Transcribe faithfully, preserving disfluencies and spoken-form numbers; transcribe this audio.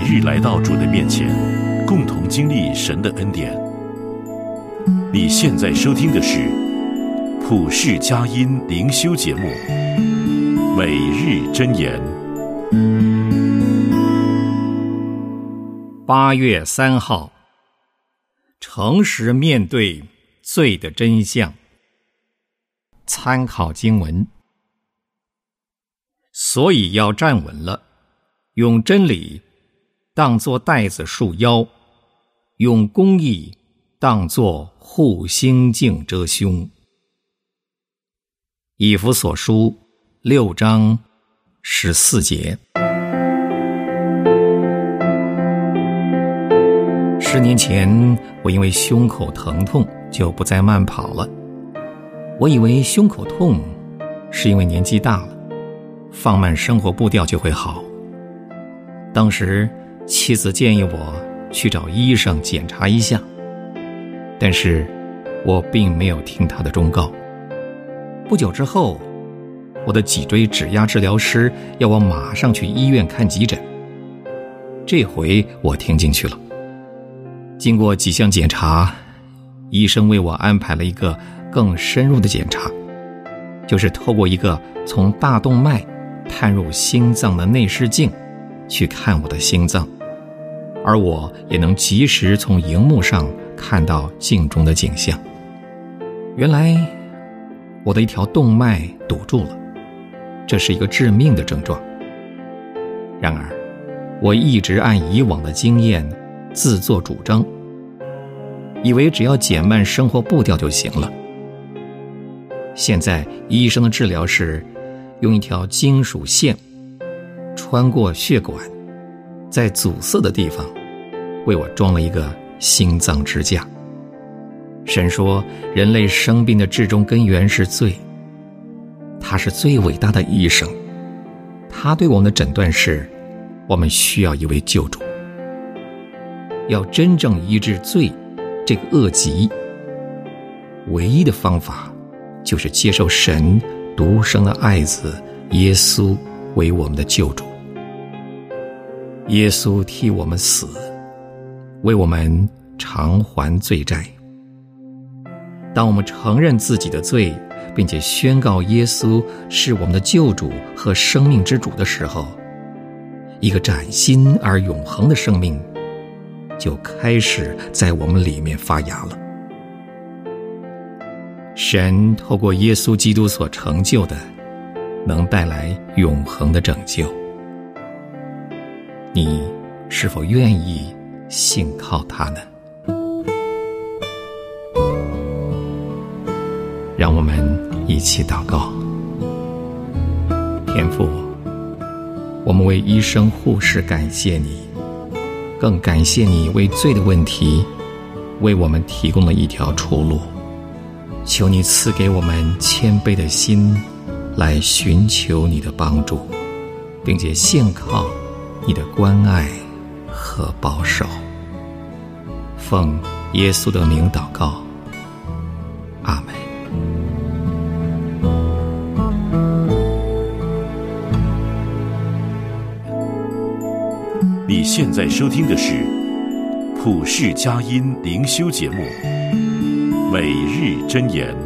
日来到主的面前，共同经历神的恩典。你现在收听的是普世佳音灵修节目《每日箴言》。 八月三号，诚实面对罪的真相。参考经文：所以要站稳了，用真理当作带子束腰，用公义当作护心镜遮胸。以弗所书六章十四节。十年前，我因为胸口疼痛就不再慢跑了。我以为胸口痛是因为年纪大了，放慢生活步调就会好。当时妻子建议我去找医生检查一下，但是我并没有听她的忠告。不久之后，我的脊椎指压治疗师要我马上去医院看急诊。这回我听进去了。经过几项检查，医生为我安排了一个更深入的检查，就是透过一个从大动脉探入心脏的内视镜去看我的心脏，而我也能及时从荧幕上看到镜中的景象。原来我的一条动脉堵住了，这是一个致命的症状。然而我一直按以往的经验自作主张，以为只要减慢生活步调就行了。现在医生的治疗是用一条金属线穿过血管，在阻塞的地方为我装了一个心脏支架。神说，人类生病的至终根源是罪。他是最伟大的医生，他对我们的诊断是，我们需要一位救主。要真正医治罪这个恶疾，唯一的方法就是接受神独生的爱子耶稣为我们的救主。耶稣替我们死，为我们偿还罪债。当我们承认自己的罪，并且宣告耶稣是我们的救主和生命之主的时候，一个崭新而永恒的生命就开始在我们里面发芽了。神透过耶稣基督所成就的，能带来永恒的拯救。你是否愿意信靠他呢？让我们一起祷告。天父，我们为医生护士感谢你，更感谢你为罪的问题为我们提供了一条出路。求你赐给我们谦卑的心来寻求你的帮助，并且信靠你的关爱和保守。奉耶稣的名祷告，阿们。 你现在收听的是普世佳音灵修节目《每日箴言》。